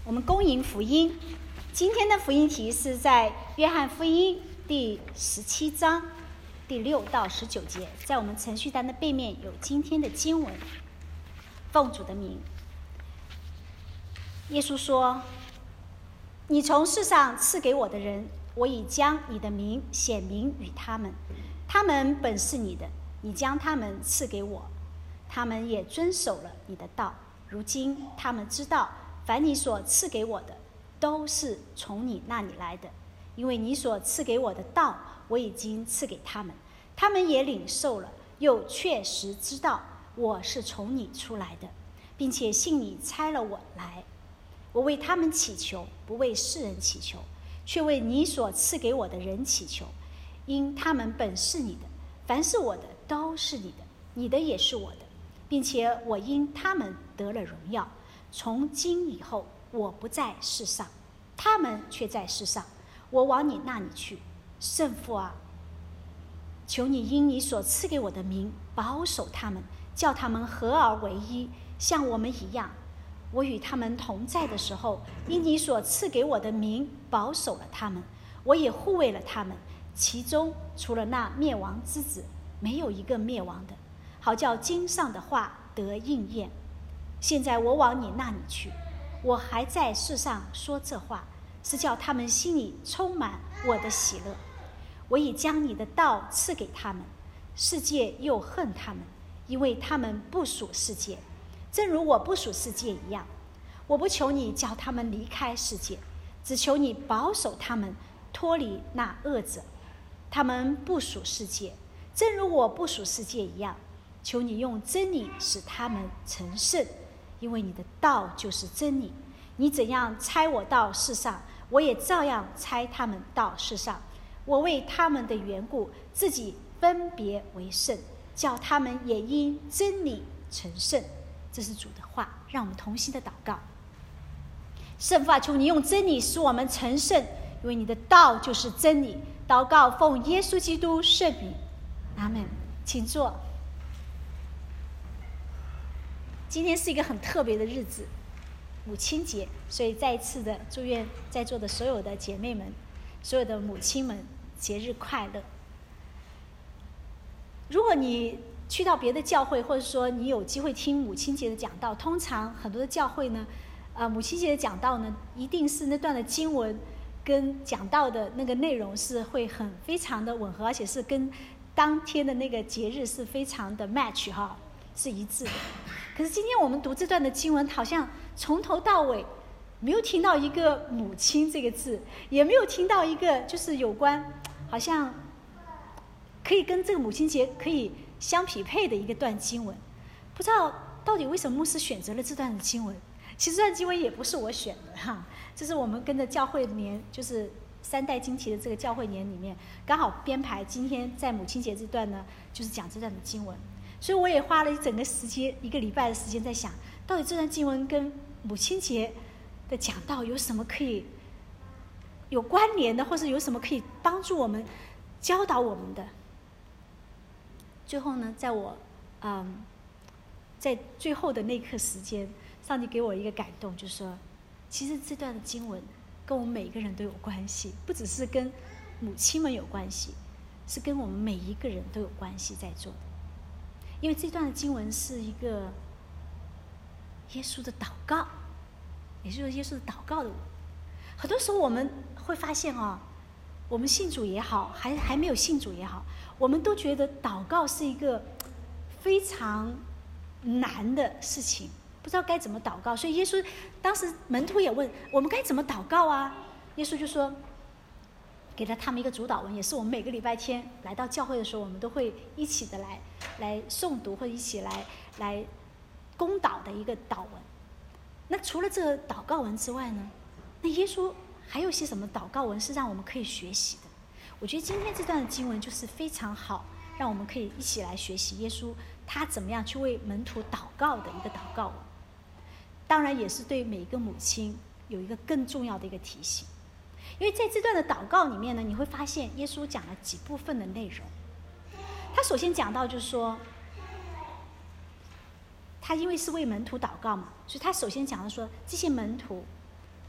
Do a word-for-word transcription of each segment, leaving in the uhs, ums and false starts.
我们恭迎福音。今天的福音题是在约翰福音第十七章第六到十九节，在我们程序单的背面有今天的经文。奉主的名，耶稣说：你从世上赐给我的人，我已将你的名显明与他们，他们本是你的，你将他们赐给我，他们也遵守了你的道。如今他们知道，凡你所赐给我的，都是从你那里来的，因为你所赐给我的道，我已经赐给他们，他们也领受了，又确实知道我是从你出来的，并且信你差了我来。我为他们祈求，不为世人祈求，却为你所赐给我的人祈求，因他们本是你的，凡是我的都是你的，你的也是我的，并且我因他们得了荣耀。从今以后，我不在世上，他们却在世上，我往你那里去。圣父啊，求你因你所赐给我的名保守他们，叫他们合而为一，像我们一样。我与他们同在的时候，因你所赐给我的名保守了他们，我也护卫了他们，其中除了那灭亡之子，没有一个灭亡的，好叫经上的话得应验。现在我往你那里去，我还在世上说这话，是叫他们心里充满我的喜乐。我已将你的道赐给他们，世界又恨他们，因为他们不属世界，正如我不属世界一样。我不求你叫他们离开世界，只求你保守他们脱离那恶者。他们不属世界，正如我不属世界一样。求你用真理使他们成圣，因为你的道就是真理。你怎样差我到世上，我也照样差他们到世上。我为他们的缘故，自己分别为圣，叫他们也因真理成圣。这是主的话，让我们同心的祷告。圣父啊，求你用真理使我们成圣，因为你的道就是真理。祷告奉耶稣基督圣名，阿们。请坐。今天是一个很特别的日子，母亲节，所以再一次的祝愿在座的所有的姐妹们，所有的母亲们节日快乐。如果你去到别的教会，或者说你有机会听母亲节的讲道，通常很多的教会呢，呃，母亲节的讲道呢，一定是那段的经文跟讲道的那个内容是会很非常的吻合，而且是跟当天的那个节日是非常的 match 哈，是一致的。可是今天我们读这段的经文，好像从头到尾没有听到一个母亲这个字，也没有听到一个就是有关好像可以跟这个母亲节可以相匹配的一个段经文。不知道到底为什么牧师选择了这段的经文。其实这段经文也不是我选的哈，这是我们跟着教会年，就是三代经题的这个教会年里面刚好编排今天在母亲节这段呢，就是讲这段的经文。所以我也花了一整个时间，一个礼拜的时间在想，到底这段经文跟母亲节的讲道有什么可以有关联的，或是有什么可以帮助我们教导我们的。最后呢，在我嗯，在最后的那一刻时间，上帝给我一个感动，就是说其实这段的经文跟我们每一个人都有关系，不只是跟母亲们有关系，是跟我们每一个人都有关系在做的。因为这段的经文是一个耶稣的祷告，也就是耶稣的祷告的。很多时候我们会发现啊、哦，我们信主也好，还还没有信主也好，我们都觉得祷告是一个非常难的事情，不知道该怎么祷告。所以耶稣当时门徒也问我们该怎么祷告啊？耶稣就说，给了他们一个主祷文，也是我们每个礼拜天来到教会的时候，我们都会一起的来来诵读，或者一起来来攻祷的一个祷文。那除了这个祷告文之外呢，那耶稣还有些什么祷告文是让我们可以学习的？我觉得今天这段的经文就是非常好，让我们可以一起来学习耶稣他怎么样去为门徒祷告的一个祷告文。当然也是对每一个母亲有一个更重要的一个提醒。因为在这段的祷告里面呢，你会发现耶稣讲了几部分的内容。他首先讲到就是说，他因为是为门徒祷告嘛，所以他首先讲到说，这些门徒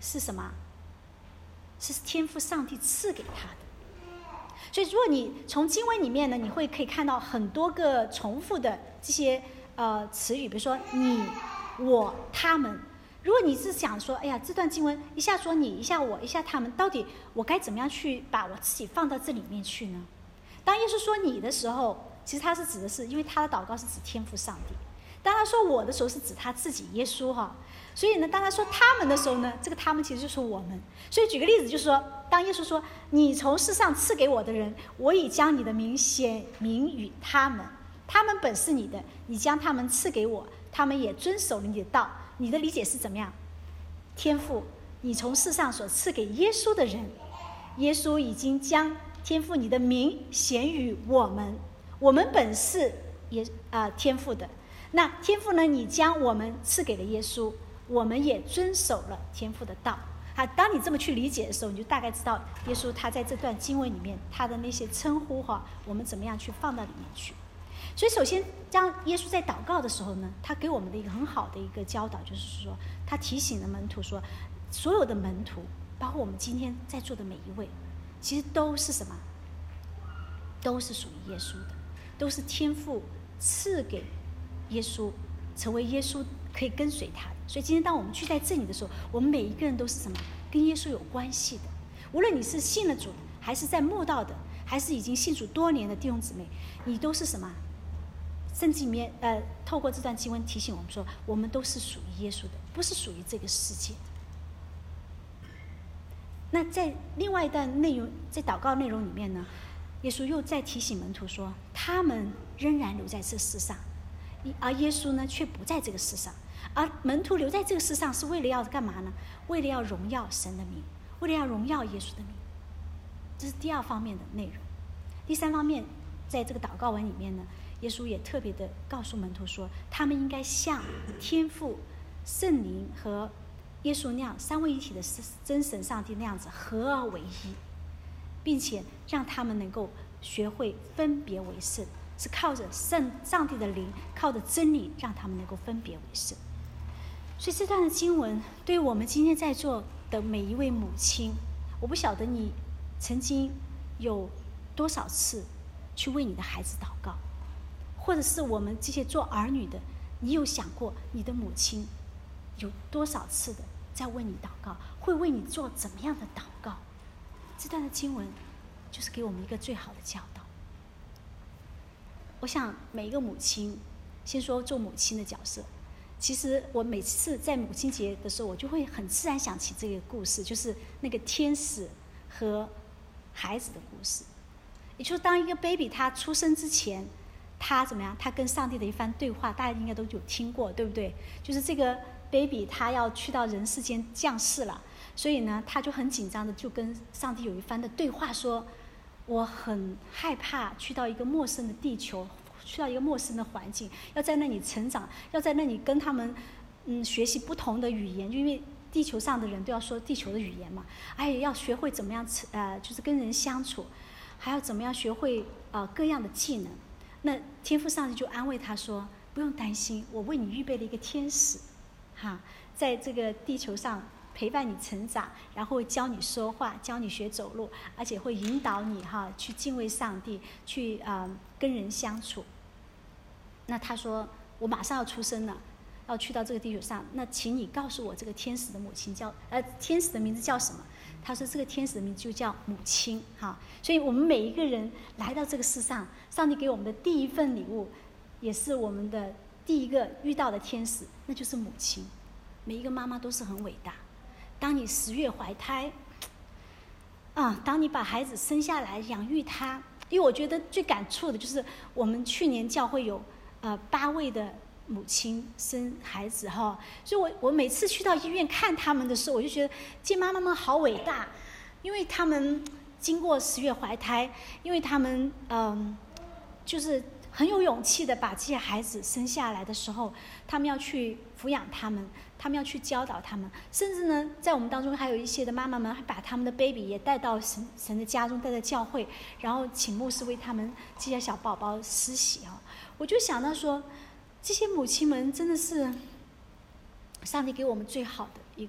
是什么？是天父上帝赐给他的。所以如果你从经文里面呢，你会可以看到很多个重复的这些呃词语，比如说你、我、他们。如果你是想说，哎呀，这段经文一下说你，一下我，一下他们，到底我该怎么样去把我自己放到这里面去呢？当耶稣说你的时候，其实他是指的是，因为他的祷告是指天父上帝；当他说我的时候，是指他自己耶稣哈。所以呢，当他说他们的时候呢，这个他们其实就是我们。所以举个例子，就是说，当耶稣说你从世上赐给我的人，我已将你的名显明与他们，他们本是你的，你将他们赐给我，他们也遵守了你的道。你的理解是怎么样？天父，你从世上所赐给耶稣的人，耶稣已经将天父你的名显与我们，我们本是也啊、呃、天父的。那天父呢？你将我们赐给了耶稣，我们也遵守了天父的道。啊，当你这么去理解的时候，你就大概知道耶稣他在这段经文里面他的那些称呼哈，我们怎么样去放到里面去。所以首先当耶稣在祷告的时候呢，他给我们的一个很好的一个教导，就是说他提醒了门徒说，所有的门徒包括我们今天在座的每一位，其实都是什么？都是属于耶稣的，都是天父赐给耶稣，成为耶稣可以跟随他的。所以今天当我们聚在这里的时候，我们每一个人都是什么？跟耶稣有关系的。无论你是信了主，还是在慕道的，还是已经信主多年的弟兄姊妹，你都是什么？圣经里面呃，透过这段经文提醒我们说，我们都是属于耶稣的，不是属于这个世界的。那在另外一段内容，在祷告内容里面呢，耶稣又在提醒门徒说，他们仍然留在这世上，而耶稣呢却不在这个世上。而门徒留在这个世上是为了要干嘛呢？为了要荣耀神的名，为了要荣耀耶稣的名。这是第二方面的内容。第三方面，在这个祷告文里面呢，耶稣也特别的告诉门徒说，他们应该像天父、圣灵和耶稣那样三位一体的真神上帝那样子合而为一，并且让他们能够学会分别为圣，是靠着圣上帝的灵，靠着真理，让他们能够分别为圣。所以这段的经文对于我们今天在座的每一位母亲，我不晓得你曾经有多少次去为你的孩子祷告，或者是我们这些做儿女的，你有想过你的母亲有多少次的在为你祷告，会为你做怎么样的祷告？这段的经文就是给我们一个最好的教导。我想每一个母亲，先说做母亲的角色，其实我每次在母亲节的时候，我就会很自然想起这个故事，就是那个天使和孩子的故事。也就是当一个 baby 他出生之前，他怎么样？他跟上帝的一番对话，大家应该都有听过，对不对？就是这个 baby 他要去到人世间降世了，所以呢，他就很紧张的就跟上帝有一番的对话，说我很害怕去到一个陌生的地球，去到一个陌生的环境，要在那里成长，要在那里跟他们嗯学习不同的语言，因为地球上的人都要说地球的语言嘛，哎，要学会怎么样呃，就是跟人相处，还要怎么样学会呃各样的技能。那天父上帝就安慰他说，不用担心，我为你预备了一个天使哈，在这个地球上陪伴你成长，然后会教你说话，教你学走路，而且会引导你哈去敬畏上帝，去呃跟人相处。那他说我马上要出生了，要去到这个地球上，那请你告诉我这个天使的母亲叫呃天使的名字叫什么？他说这个天使的名字就叫母亲哈。所以我们每一个人来到这个世上，上帝给我们的第一份礼物，也是我们的第一个遇到的天使，那就是母亲。每一个妈妈都是很伟大。当你十月怀胎啊，当你把孩子生下来养育他，因为我觉得最感触的就是我们去年教会有呃八位的母亲生孩子哈，所以我我每次去到医院看他们的时候，我就觉得这妈妈们好伟大，因为他们经过十月怀胎，因为他们嗯、呃、就是很有勇气的把这些孩子生下来的时候，他们要去抚养他们，他们要去教导他们，甚至呢在我们当中还有一些的妈妈们还把他们的 baby 也带到神神的家中，带到教会，然后请牧师为他们这些小宝宝施洗啊。我就想到说，这些母亲们真的是上帝给我们最好的一个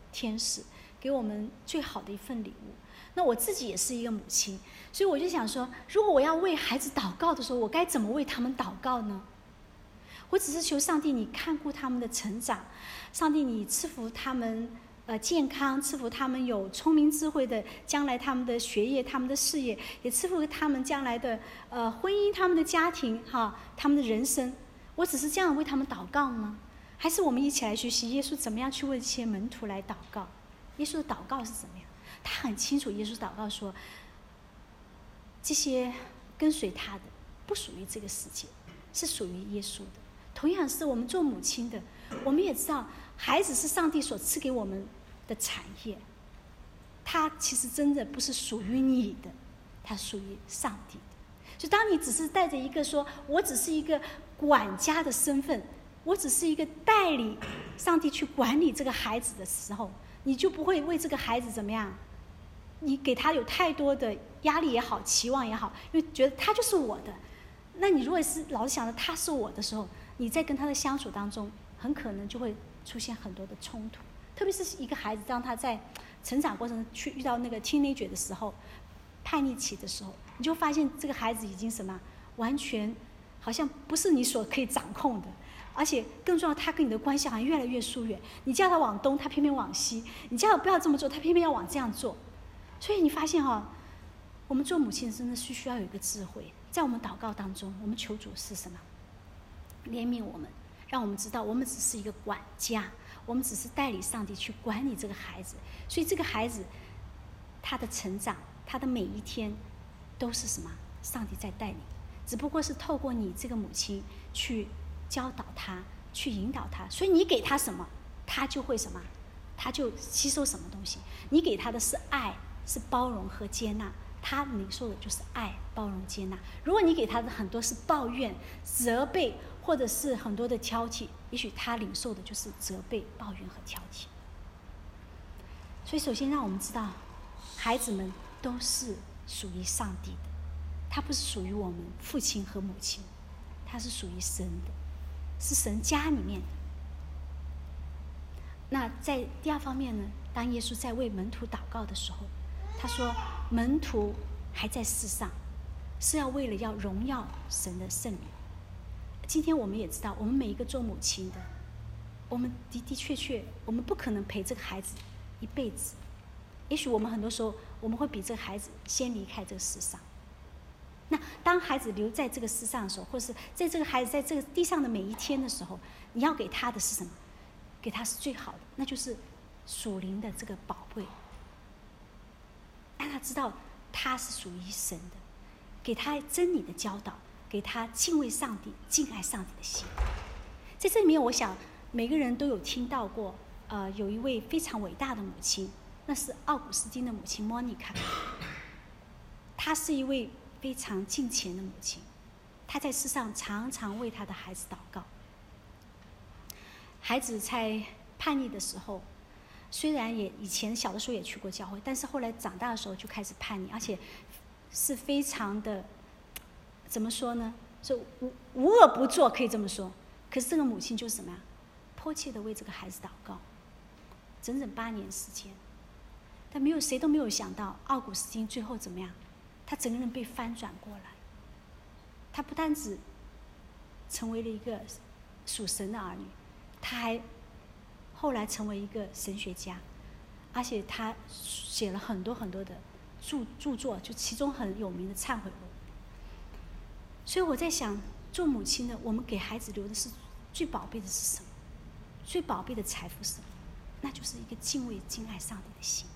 天使，给我们最好的一份礼物。那我自己也是一个母亲，所以我就想说，如果我要为孩子祷告的时候，我该怎么为他们祷告呢？我只是求上帝，你看顾他们的成长，上帝你赐福他们呃健康，赐福他们有聪明智慧的将来他们的学业、他们的事业，也赐福他们将来的呃婚姻、他们的家庭哈，他们的人生。我只是这样为他们祷告吗？还是我们一起来学习耶稣怎么样去为这些门徒来祷告？耶稣的祷告是怎么样？他很清楚，耶稣祷告说，这些跟随他的不属于这个世界，是属于耶稣的。同样是我们做母亲的，我们也知道孩子是上帝所赐给我们的产业，他其实真的不是属于你的，他属于上帝的。所以当你只是带着一个说我只是一个管家的身份，我只是一个代理上帝去管理这个孩子的时候，你就不会为这个孩子怎么样，你给他有太多的压力也好，期望也好，因为觉得他就是我的。那你如果是老是想着他是我的时候，你在跟他的相处当中很可能就会出现很多的冲突。特别是一个孩子当他在成长过程中去遇到那个 teenager 的时候，叛逆期的时候，你就发现这个孩子已经什么完全好像不是你所可以掌控的，而且更重要，他跟你的关系好像越来越疏远。你叫他往东，他偏偏往西；你叫他不要这么做，他偏偏要往这样做。所以你发现哈、哦，我们做母亲真的是需要有一个智慧，在我们祷告当中，我们求主是什么？怜悯我们，让我们知道我们只是一个管家，我们只是代理上帝去管理这个孩子。所以这个孩子他的成长，他的每一天都是什么？上帝在带领，只不过是透过你这个母亲去教导他，去引导他。所以你给他什么，他就会什么，他就吸收什么东西。你给他的是爱，是包容和接纳，他领受的就是爱、包容、接纳。如果你给他的很多是抱怨、责备，或者是很多的挑剔，也许他领受的就是责备、抱怨和挑剔。所以首先让我们知道，孩子们都是属于上帝的，他不是属于我们父亲和母亲，他是属于神的，是神家里面的。那在第二方面呢，当耶稣在为门徒祷告的时候，他说门徒还在世上，是要为了要荣耀神的圣名。今天我们也知道，我们每一个做母亲的，我们的的确确，我们不可能陪这个孩子一辈子。也许我们很多时候，我们会比这个孩子先离开这个世上。那当孩子留在这个世上的时候，或是在这个孩子在这个地上的每一天的时候，你要给他的是什么？给他是最好的，那就是属灵的这个宝贝，让他知道他是属于神的，给他真理的教导，给他敬畏上帝、敬爱上帝的心。在这里面，我想每个人都有听到过，呃，有一位非常伟大的母亲，那是奥古斯丁的母亲莫妮卡。她是一位非常敬虔的母亲，她在世上常常为她的孩子祷告。孩子在叛逆的时候，虽然也以前小的时候也去过教会，但是后来长大的时候就开始叛逆，而且是非常的，怎么说呢？是无无恶不作，可以这么说。可是这个母亲就是什么呀？迫切的为这个孩子祷告，整整八年时间。但没有谁都没有想到，奥古斯丁最后怎么样？他整个人被翻转过来。他不单只成为了一个属神的儿女，他还后来成为一个神学家，而且他写了很多很多的著著作，就其中很有名的《忏悔录》。所以我在想，做母亲的，我们给孩子留的是最宝贝的是什么？最宝贝的财富是什么？那就是一个敬畏、敬爱上帝的心。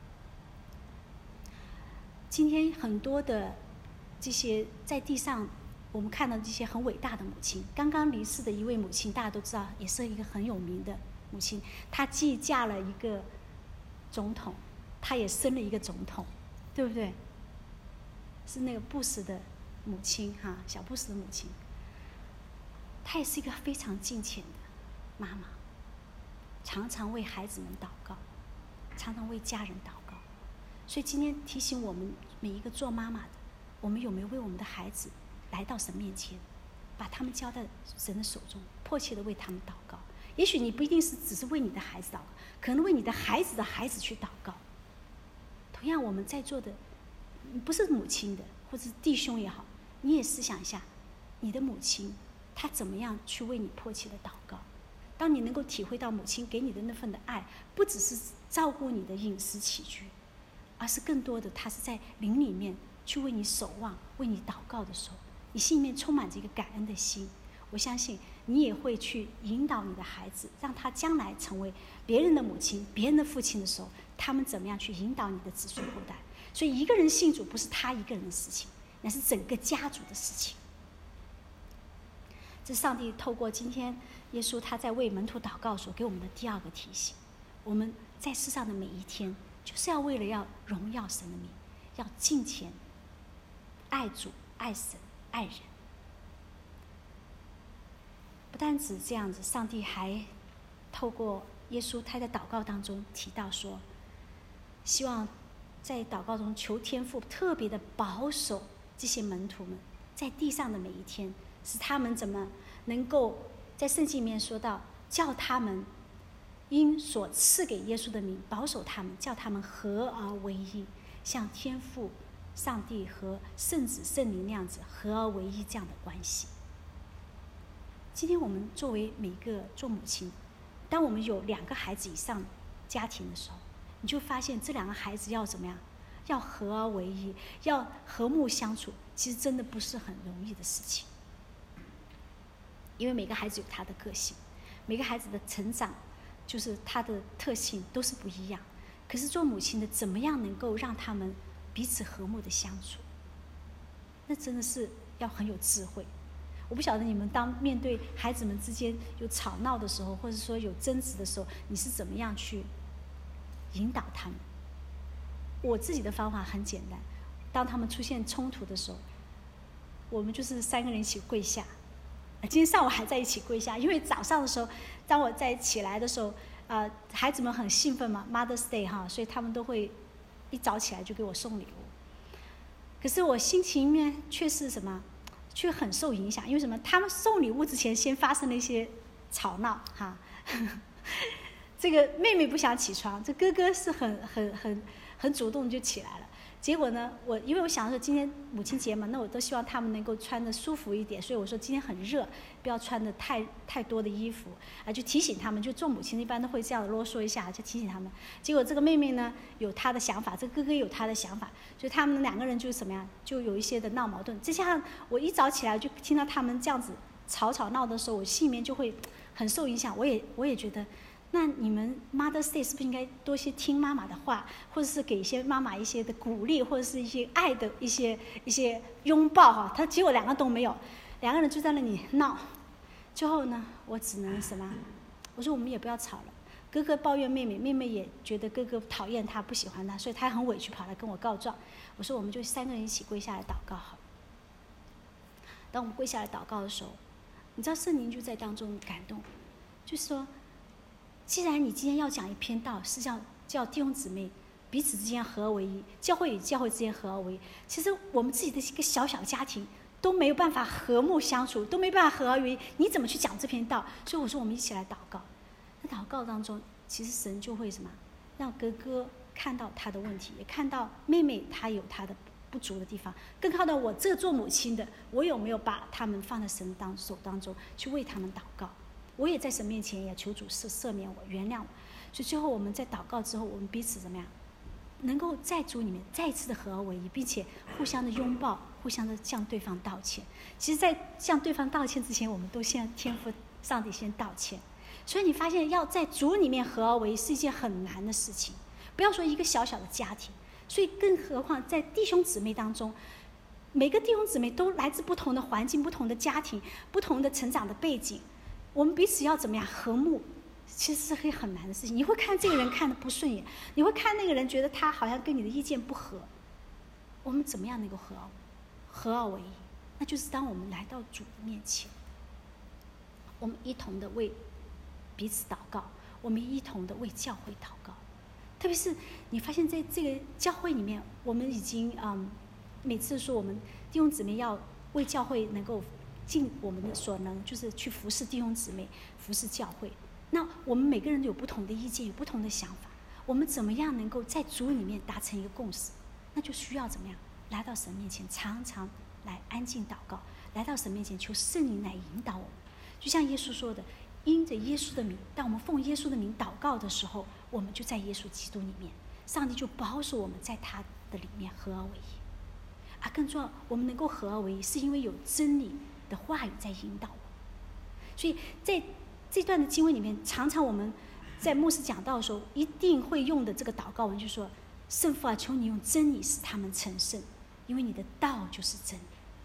今天很多的这些在地上我们看到这些很伟大的母亲，刚刚离世的一位母亲，大家都知道，也是一个很有名的母亲。她既嫁了一个总统，她也生了一个总统，对不对？是那个布什的母亲哈，小布什的母亲。她也是一个非常敬虔的妈妈，常常为孩子们祷告，常常为家人祷告。所以今天提醒我们每一个做妈妈的，我们有没有为我们的孩子来到神面前，把他们交在神的手中，迫切的为他们祷告， 也许你不一定是只是为你的孩子祷告，可能为你的孩子的孩子去祷告。同样，我们在座的不是母亲的，或者是弟兄也好，你也思想一下，你的母亲她怎么样去为你迫切的祷告。当你能够体会到母亲给你的那份的爱，不只是照顾你的饮食起居，而是更多的她是在灵里面去为你守望，为你祷告的时候，你心里面充满着一个感恩的心，我相信你也会去引导你的孩子，让他将来成为别人的母亲、别人的父亲的时候，他们怎么样去引导你的子孙后代。所以一个人信主不是他一个人的事情，那是整个家族的事情。这是上帝透过今天耶稣他在为门徒祷告所给我们的第二个提醒。我们在世上的每一天，就是要为了要荣耀神的名，要敬虔、爱主、爱神、爱人。不单止这样子，上帝还透过耶稣他在祷告当中提到说，希望在祷告中求天父特别的保守这些门徒们在地上的每一天，使他们怎么能够在圣经里面说到，叫他们因所赐给耶稣的名保守他们，叫他们合而为一，像天父上帝和圣子圣灵那样子合而为一这样的关系。今天我们作为每个做母亲，当我们有两个孩子以上家庭的时候，你就发现这两个孩子要怎么样，要合而为一，要和睦相处，其实真的不是很容易的事情。因为每个孩子有他的个性，每个孩子的成长就是他的特性都是不一样，可是做母亲的怎么样能够让他们彼此和睦的相处，那真的是要很有智慧。我不晓得你们当面对孩子们之间有吵闹的时候，或者说有争执的时候，你是怎么样去引导他们。我自己的方法很简单，当他们出现冲突的时候，我们就是三个人一起跪下。今天上午还在一起跪下，因为早上的时候当我在起来的时候，呃，孩子们很兴奋嘛 Mother's Day 哈，所以他们都会一早起来就给我送礼物。可是我心情面却是什么，却很受影响。因为什么？他们送礼物之前先发生了一些吵闹哈。这个妹妹不想起床，这哥哥是很很很很主动就起来了。结果呢，我因为我想说今天母亲节嘛，那我都希望他们能够穿得舒服一点，所以我说今天很热，不要穿得太太多的衣服啊，就提醒他们，就做母亲一般都会这样啰嗦一下，就提醒他们。结果这个妹妹呢有她的想法，这个哥哥有他的想法，所以他们两个人就什么样，就有一些的闹矛盾。再加上我一早起来就听到他们这样子吵吵闹的时候，我心里面就会很受影响。我也我也觉得，那你们 Mother's Day 是不是应该多些听妈妈的话，或者是给一些妈妈一些的鼓励，或者是一些爱的一些一些拥抱哈？他结果两个都没有，两个人就在那里闹。最后呢，我只能什么？我说我们也不要吵了。哥哥抱怨妹妹，妹妹也觉得哥哥讨厌他，不喜欢他，所以他很委屈，跑来跟我告状。我说我们就三个人一起跪下来祷告好了。当我们跪下来祷告的时候，你知道圣灵就在当中感动，就是说，既然你今天要讲一篇道，是叫叫弟兄姊妹彼此之间合而为一，教会与教会之间合而为一。其实我们自己的一个小小家庭都没有办法和睦相处，都没办法合而为一，你怎么去讲这篇道？所以我说我们一起来祷告。在祷告当中，其实神就会什么，让哥哥看到他的问题，也看到妹妹她有她的不足的地方，更看到我这做母亲的，我有没有把他们放在神当手当中去为他们祷告。我也在神面前也求主赦赦免我，原谅我。所以最后我们在祷告之后，我们彼此怎么样，能够在主里面再一次的合而为一，并且互相的拥抱，互相的向对方道歉。其实在向对方道歉之前，我们都向天父上帝先道歉。所以你发现要在主里面合而为一是一件很难的事情，不要说一个小小的家庭，所以更何况在弟兄姊妹当中，每个弟兄姊妹都来自不同的环境、不同的家庭、不同的成长的背景，我们彼此要怎么样和睦，其实是很很难的事情。你会看这个人看得不顺眼，你会看那个人觉得他好像跟你的意见不合，我们怎么样能够合合而为一？那就是当我们来到主的面前，我们一同的为彼此祷告，我们一同的为教会祷告。特别是你发现在这个教会里面，我们已经嗯，每次说我们弟兄姊妹要为教会能够尽我们的所能，就是去服侍弟兄姊妹，服侍教会。 那我们每个人有不同的意见，有不同的想法，我们怎么样能够在主里面达成一个共识？那就需要怎么样来到神面前，常常来安静祷告，来到神面前求圣灵来引导我们。就像耶稣说的，因着耶稣的名，当我们奉耶稣的名祷告的时候，我们就在耶稣基督里面，上帝就保守我们在他的里面合而为一。啊，更重要，我们能够合而为一，是因为有真理的话语在引导我们。所以在这段的经文里面，常常我们在牧师讲道的时候，一定会用的这个祷告文，就是说：圣父啊，求你用真理使他们成圣，因为你的道就是真理。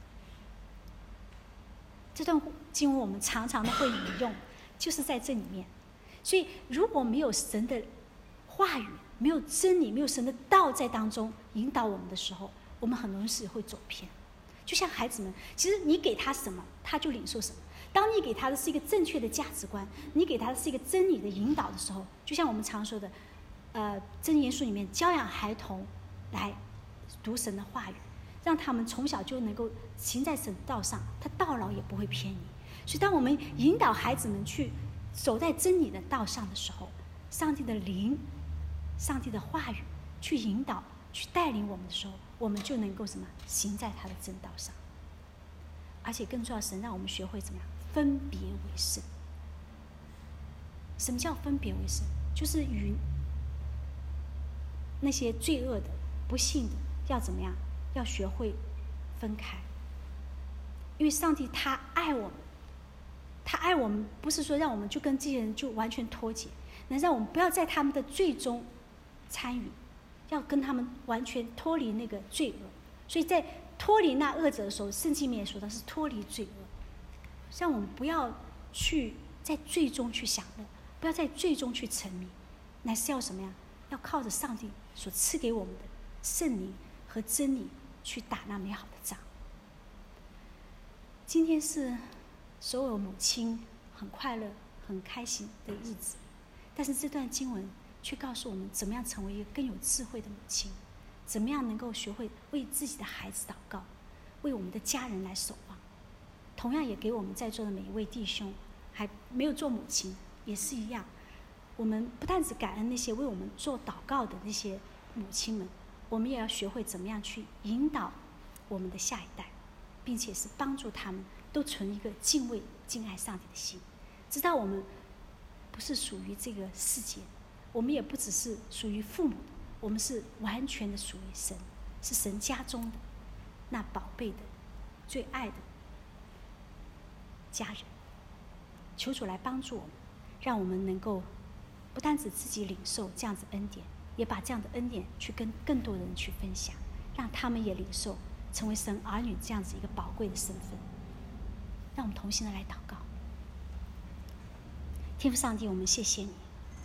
这段经文我们常常的会引用，就是在这里面。所以如果没有神的话语，没有真理，没有神的道在当中引导我们的时候，我们很容易是会走偏。就像孩子们，其实你给他什么，他就领受什么。当你给他的是一个正确的价值观，你给他的是一个真理的引导的时候，就像我们常说的，呃，箴言书里面教养孩童来读神的话语，让他们从小就能够行在神道上，他到老也不会偏离。所以当我们引导孩子们去走在真理的道上的时候，上帝的灵，上帝的话语去引导，去带领我们的时候，我们就能够什么行在他的正道上。而且更重要，神让我们学会怎么样分别为圣。什么叫分别为圣？就是与那些罪恶的、不幸的要怎么样？要学会分开。因为上帝他爱我们，他爱我们不是说让我们就跟这些人就完全脱节，能让我们不要在他们的罪中参与，要跟他们完全脱离那个罪恶。所以在脱离那恶者的时候，圣经里面也说的是脱离罪恶，让我们不要去在罪中去享乐，不要在罪中去沉迷，乃是要什么呀？要靠着上帝所赐给我们的圣灵和真理去打那美好的仗。今天是所有母亲很快乐、很开心的日子，但是这段经文却告诉我们，怎么样成为一个更有智慧的母亲，怎么样能够学会为自己的孩子祷告，为我们的家人来守望。同样也给我们在座的每一位弟兄，还没有做母亲也是一样，我们不但只感恩那些为我们做祷告的那些母亲们，我们也要学会怎么样去引导我们的下一代，并且是帮助他们都存一个敬畏敬爱上帝的心，知道我们不是属于这个世界，我们也不只是属于父母的，我们是完全的属于神，是神家中的那宝贝的最爱的家人。求主来帮助我们，让我们能够不单只自己领受这样子恩典，也把这样的恩典去跟更多的人去分享，让他们也领受成为神儿女这样子一个宝贵的身份。让我们同心的来祷告。天父上帝，我们谢谢你，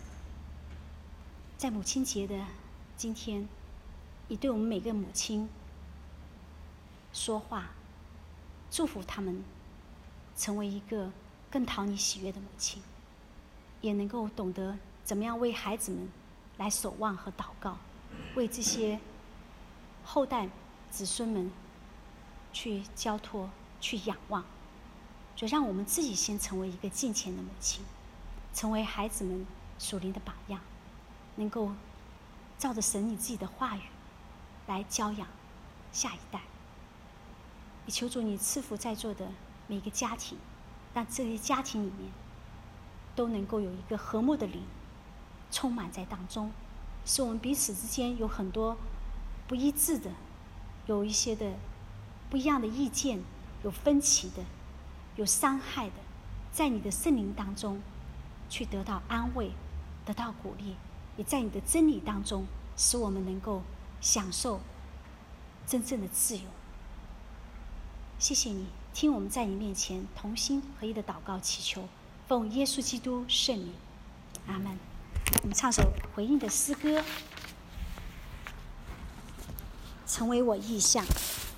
在母亲节的今天，你对我们每个母亲说话，祝福他们成为一个更讨你喜悦的母亲，也能够懂得怎么样为孩子们来守望和祷告，为这些后代子孙们去交托、去仰望。就让我们自己先成为一个敬虔的母亲，成为孩子们属灵的榜样，能够照着神你自己的话语来教养下一代。也求主你赐福在座的每一个家庭，让这些家庭里面都能够有一个和睦的灵充满在当中，使我们彼此之间有很多不一致的，有一些的不一样的意见，有分歧的，有伤害的，在你的圣灵当中去得到安慰，得到鼓励，也在你的真理当中使我们能够享受真正的自由。谢谢你听我们在你面前同心合一的祷告祈求，奉耶稣基督圣名，阿们。我们唱首回应的诗歌，成为我意象。